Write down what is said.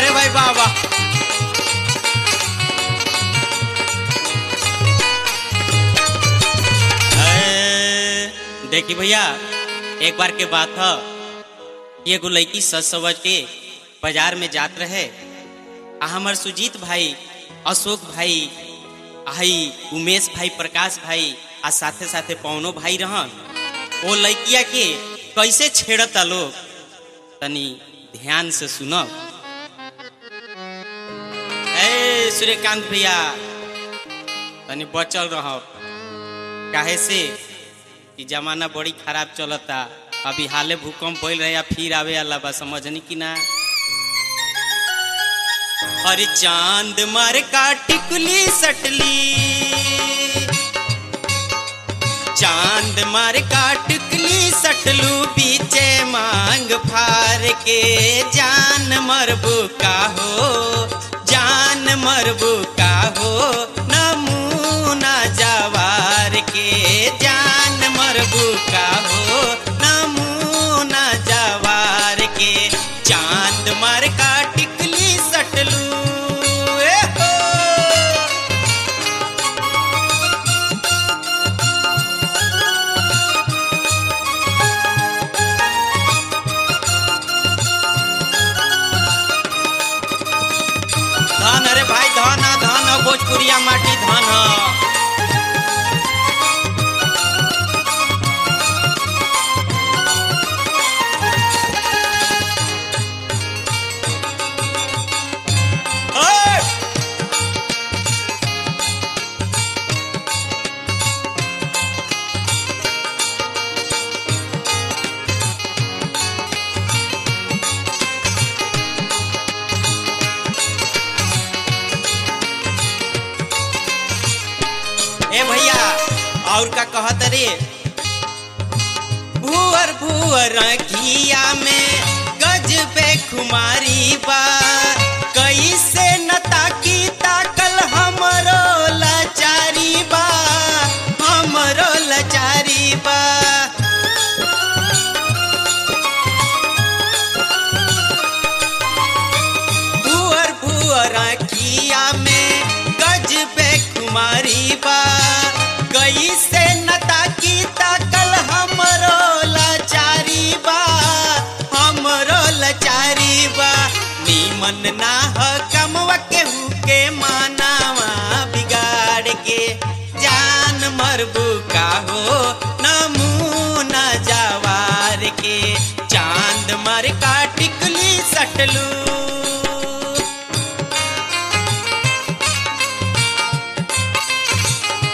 अरे भाई बाबा देखी भैया एक बार के बात है ये एगो लड़की सज सवज के बाजार में जात रहे। हमार सुजीत भाई, अशोक भाई, आई उमेश भाई, प्रकाश भाई आ साथे साथे पवनो भाई रहन। वो लड़किया के कैसे छेड़ता लोग तनी ध्यान से सुनो। ए सूर्यकांत भैया तनी बचल रहो, काहे से कि जमाना बड़ी खराब चलता। अभी हाले भूकंप बोल रहे या फिर आवे अल्लाह बा, समझनी कि ना। अरे चांद मार का टिकुली सटली, चांद मार का टिकुली सटलू बीचे मांग फार के। जान मरबू का हो, जान मरबू का हो, नमूना जवार के। जान मरबू का हो, नमूना जवार के। चांद मार का टिकली सटलू धन। अरे भाई धन धन भोजपुरिया माटी धन। ए भैया और का कहत रे, भूअर भूअर घिया में गजबे खुमारी बा। कैसे न ताकी ताकल हमरो लाचारी बा, हमरो लाचारी बा। भूअर भूअर घिया में गजबे खुमारी बा। कैसे न ताकी ताकल हमरो लाचारी बा, हमरो लाचारी बा। नीमन ना हो कमवा केहू के मानावा बिगाड़ के। जान मरबू का हो, नमूना जवार के। चांद मर का टिकली सटलू